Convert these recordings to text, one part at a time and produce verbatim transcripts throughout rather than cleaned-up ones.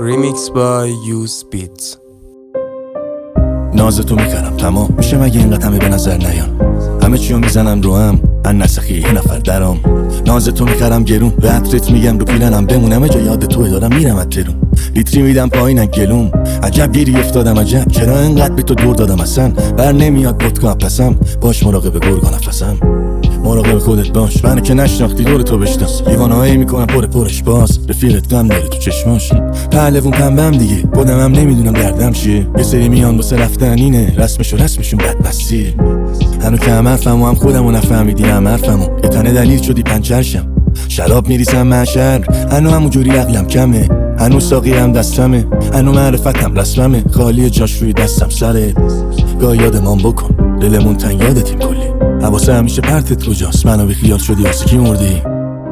Remix by Use Beats. نازتو میکردم تمام میشه مگه اینقدر همه به نظر نیان، همه چیو میزنن رو هم ان نسخی یه نفر درام. نازتو میکردم گرون به عطرت میگم رو پیلنم بمونم جا یاد توی دارم میرم از ترون لیتری میدم پایین گلوم. عجب گیری افتادم عجب چرا انقدر به تو دور دادم اصلا بر نمیاد بودکا پسم باش مراقب گرگا نفسم مراقب خودت باش منو که نشناختی دور تو بشناس لیوانهایی میکنم پر پرش باز رفیقت غم داره تو چشماش پهلوون پنبم دیگه خودم هم نمیدونم دردم چیه یه سری میان واسه رفتن اینه رسمش و رسمشون بدبستی هنو که هم حرفمو هم خودمو نفهمیدی هم حرفمو یه تنه دلیل شدی پنچرشم شراب میریسم محشر هنو همونجوری عقلم کمه هنو ساقی هم دستمه هنو معرفتم رسممه خالی جاش روی دستم سرت گاه یادمان بکن دلمون تنگ یادتیم کلی حواسه همیشه پرتت کجاست منو بی خیال شدی واسه کی مردی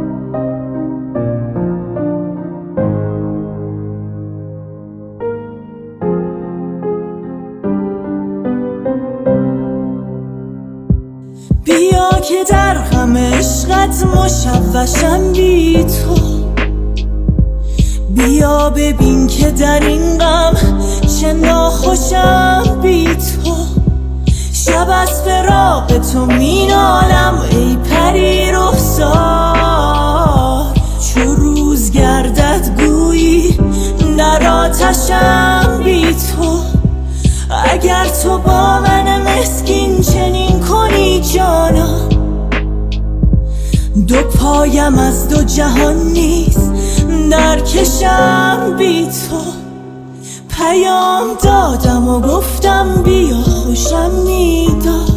بیا که در غم عشقت مشوشم بی تو بیا ببین که در این غم چه ناخوشم بی تو شب از فراق تو مینالم ای پری رخسار چو روز گردد گویی در آتشم بی تو اگر تو با من مسکین چنین کنی جانا دو پایم از دو جهان نیست در کشم بی تو پیام دادم و گفتم بیا خوشم میدار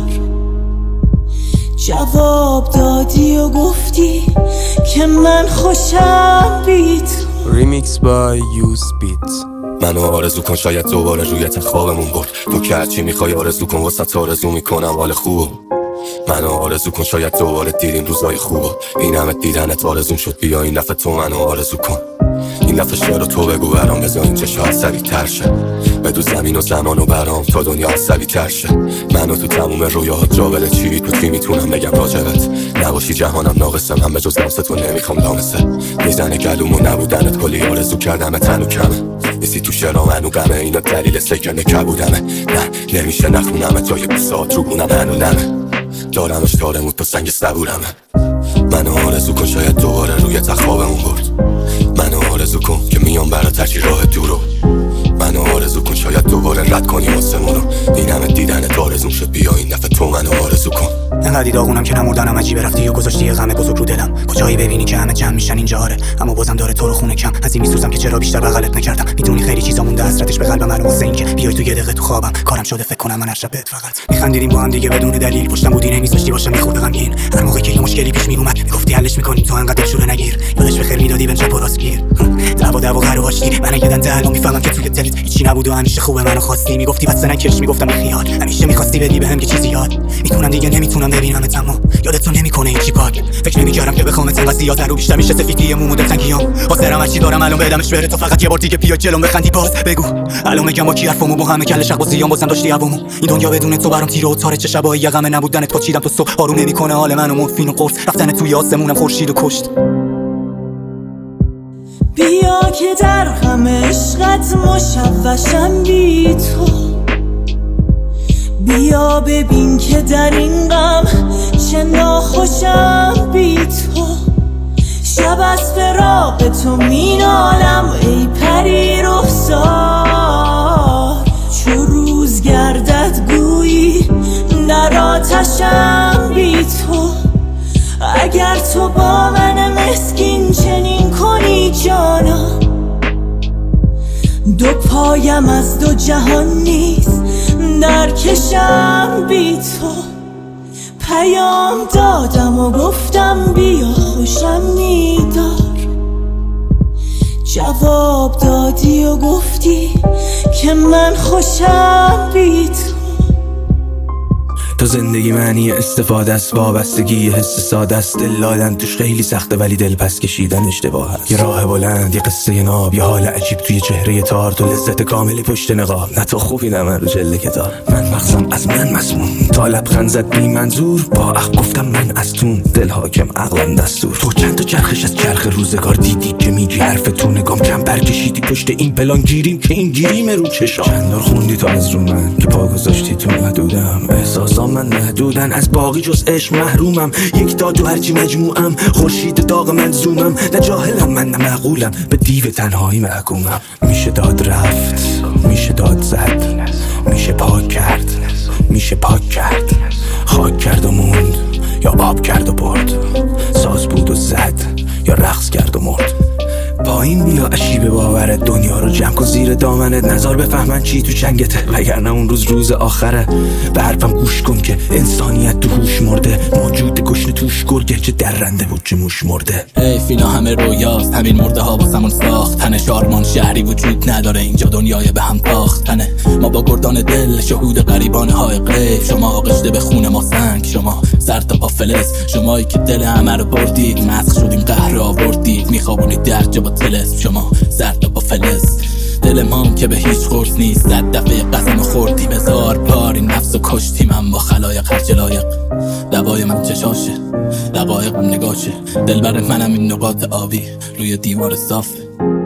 جواب دادی و گفتی که من خوشم بی تو. Remix by Use Beats. منو آرزو کن شاید دوباره رویت خوابمون برد تو که هرچی میخوای آرزو کن واسه آرزو میکنم حال خوب منو آرزو کن شاید دوباره دیدیم روزای خوب این همه دیدنت آرزون شد بیا این دفعه تو منو آرزو کن این دفعه شعر تو بگو برام بذار اینجا شاید سوی تر شه بدو زمین و زمان و برام تا دنیا سوی تر شه منو تو تموم رویاهات جا بده چی تو چی میتونم بگم راجبت نباشی جهانم ناقصم هم به جز نامست تو نمیخوام لامسه میزنه گلوم و نبودنت کلی آرزو کردم تنو کمه نیستی تو شعرام هنو غمه اینا دلیل سکنه کبودمه نه نمیشه نخونمه تا یه ساعت رو گونم هنو نمه دارمش تارمود تا سنگ صبورمه منو آرزو کن شاید دوباره روی تخوابمون برد منو آرزو کن که میام برات هرچی راه دورو منو آرزو کن شاید دوباره رد کنی آسمونو این همه دیدنت آرزون شد بیا این دفعه تو منو آرزو کن انقدی داغونم که نمردنم عجیبه رفتی و گذاشتی یه غم بزرگ رو دلم کجایی ببینی که همه جمع میشن اینجا آره اما بازم داره تو رو خونه کم از این میسوزم که چرا بیشتر بغلت نکردم میدونی خیلی چیزا مونده حسرتش به قلبم معلوم واسه اینکه بیای تو یه دقیقه تو خوابم کارم شده فکر کنم من هر شب بهت فقط میخندیدیم با هم دیگه بدون دلیل پشتم بودی نمیذاشتی باشم میخورد غمگین هر موقع که یه مشکلی پیش میومد میگفتی حلش میکنیم تو انقدر دلشوره نگیر یادش بخیر میدادی بهم چپ و راست گیر دعوا دعوا قرار واشتی من یه دنده الان میفهمم که توی دلت هیچی نبود و همیشه خوبه منو خواستی میگفتی واسه نکش میگفتم بی خیال همیشه میخواستی بدی بهم که چیزی یاد میتونم دیگه نمیتونم ببینم تمام یادتون نمیکنه هیچی پاک فکر نمیکردم که بخوام انقدر زیاد رو بیشتر میشه سفیدی مومو دلتنگیام حاضرم هرچی دارم الان بدمش بره تو فقط یه بار دیگه بیا جلوم بخندی باز بگو الان میگم با کی حرفمو با همه کله شق بازیام بازم داشتی عوامو این دنیا بدون تو برام تیر و تاره چه شبای غم نبودنت پاچیدم تو صبح آروم نمیکنه حال منو مفین و قرص رفتن توی آسمونم خورشید و کشت بیا که در غم عشقت مشوشم بی تو بیا ببین که در این غم چه ناخوشم بی تو شب از فراق تو مینالم ای پری رخسار چو روز گردد گویی در آتشم بی تو اگر تو با من مسکین چنین کنی جانا دو پایم از دو جهان نیست در کشم بی تو پیام دادم و گفتم بیا خوشم میدار جواب دادی و گفتی که من خوشم بی تو تا زندگی معنی استفاده است، وابستگی حس ساده است، دل دادن توش خیلی سخته ولی دل پس کشیدن اشتباه است. یه راه بلند، یه قصه ناب، یه حال عجیب توی چهره تار، تو لذت کاملی پشت نقاب، نه تو خوبی نه من رو جلد کتاب. من مغزم از من مسموم، تا لبخند زد بی منظور، با اخ گفتم من از تون، دل حاکم عقلم دستور. تو چند تا چرخش از چرخ روزگار دیدی که میگی حرف تو، نگام کم برکشیدی پشت این پلان گیریم که این گیریم رو چشام. چند بار خوندی تا از رو من که پا گذاشتی تو محدودم، احساسام من محدودن، از باقی جز عشق محرومم. یک تا تو هرچی مجموعم، خورشید داغ من زومم، نه جاهلم من نه معقولم، به دیو تنهایی محکومم. میشه داد رفت، میشه داد زد، میشه پاک کرد، میشه پاک کرد، خاک کرد و موند یا آب کرد و برد، ساز بود و زد یا رقص کرد و مرد. پایین بیا اشیب باورت، دنیا رو جمع کن زیر دامنت، نظر بفهمن چی تو چنگته، وگرنه اون روز روز آخره. به حرفم گوش کن که انسانیت تو هوش مرده، موجود گشنه توش گرگه، چه درنده بود چه موش مرده. ای فینا همه رویاست، همین مرده ها واسمون ساخت، تنش آرمان شهری وجود نداره اینجا، دنیای به هم تاخت تنه. ما با گردان دل شهود غریبانه های غیب، شما آغشته به خون ما سنگ، شما سر تا پا فلز، شمایی که دل همه رو بردید، مسخ شدیم قهر آوردید، میخوابونید درجا با تلسم، شما سر تا پا فلز. دل مام که به هیچ خورس نیست، صد دفعه قسم خوردیم، هزار بار این نفس رو کشتیم، اما خلایق هرچه لایق. دوای من چشاشه، دقایقم نگاشه، دلبر منم این نقاط آبی روی دیوار صافه.